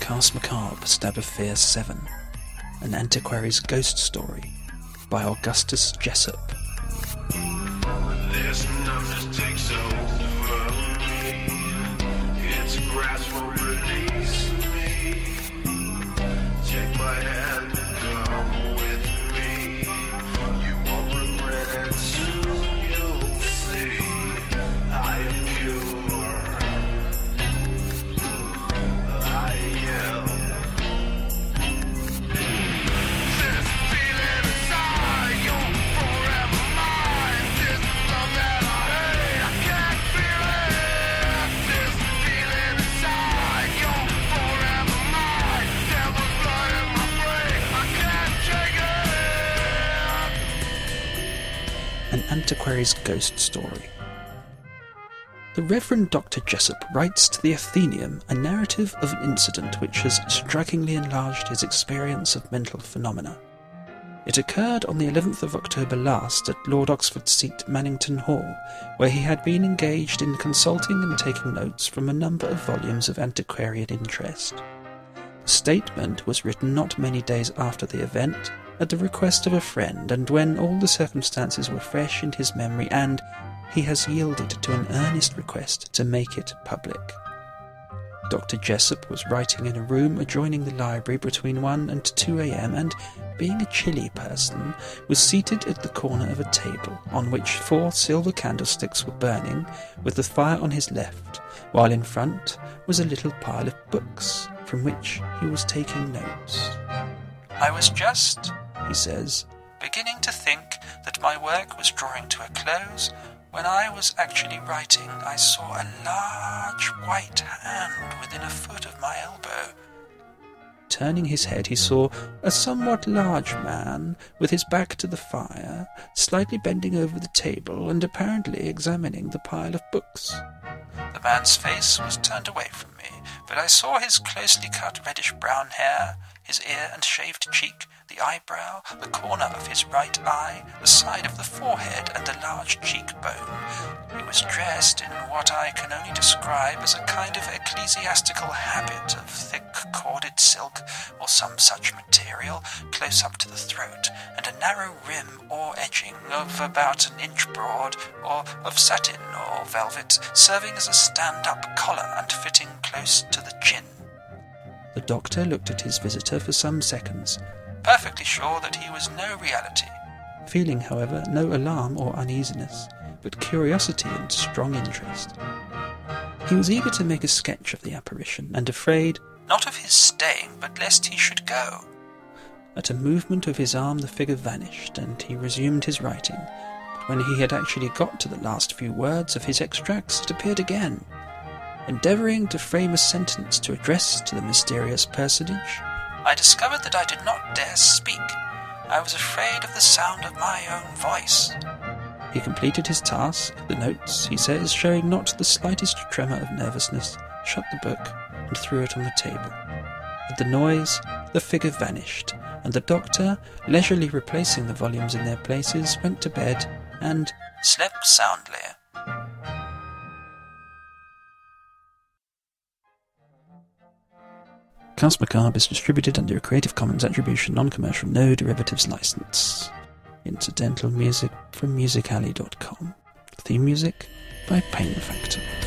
Cast Macabre, Stab of Fear 7, An Antiquary's Ghost Story by Augustus Jessup. This numbness takes over me. Its grasp will release me. Take my hand and come with me. You won't regret it, soon you'll see. I am pure. I am. This feeling inside, you're forever mine. This love that I hate, I can't feel it. This feeling inside, you're forever mine. Devil's blood in my brain, I can't take it. An Antiquary's Ghost Story. The Reverend Dr. Jessup writes to the Athenaeum a narrative of an incident which has strikingly enlarged his experience of mental phenomena. It occurred on the 11th of October last at Lord Oxford's seat, Mannington Hall, where he had been engaged in consulting and taking notes from a number of volumes of antiquarian interest. The statement was written not many days after the event, at the request of a friend, and when all the circumstances were fresh in his memory, and he has yielded to an earnest request to make it public. Dr. Jessup was writing in a room adjoining the library between 1 and 2 a.m. and, being a chilly person, was seated at the corner of a table on which 4 silver candlesticks were burning, with the fire on his left, while in front was a little pile of books, from which he was taking notes. "I was just," he says, "beginning to think that my work was drawing to a close, when I was actually writing, I saw a large white hand within a foot of my elbow. Turning his head, he saw a somewhat large man, with his back to the fire, slightly bending over the table and apparently examining the pile of books. The man's face was turned away from me, but I saw his closely cut reddish-brown hair, his ear and shaved cheek, the eyebrow, the corner of his right eye, the side of the forehead, and the large cheekbone. He was dressed in what I can only describe as a kind of ecclesiastical habit of thick corded silk or some such material, close up to the throat, and a narrow rim or edging of about an inch broad, or of satin or velvet, serving as a stand-up collar and fitting close to the chin." The doctor looked at his visitor for some seconds, perfectly sure that he was no reality, feeling, however, no alarm or uneasiness, but curiosity and strong interest. He was eager to make a sketch of the apparition, and afraid, not of his staying, but lest he should go. At a movement of his arm the figure vanished, and he resumed his writing, but when he had actually got to the last few words of his extracts, it appeared again. Endeavouring to frame a sentence to address to the mysterious personage, I discovered that I did not dare speak. I was afraid of the sound of my own voice. He completed his task, the notes, he says, showing not the slightest tremor of nervousness, shut the book, and threw it on the table. At the noise, the figure vanished, and the doctor, leisurely replacing the volumes in their places, went to bed and slept soundly. Cast Macabre is distributed under a Creative Commons Attribution Non-Commercial No Derivatives license. Incidental music from musicalley.com. Theme music by Pain Factor.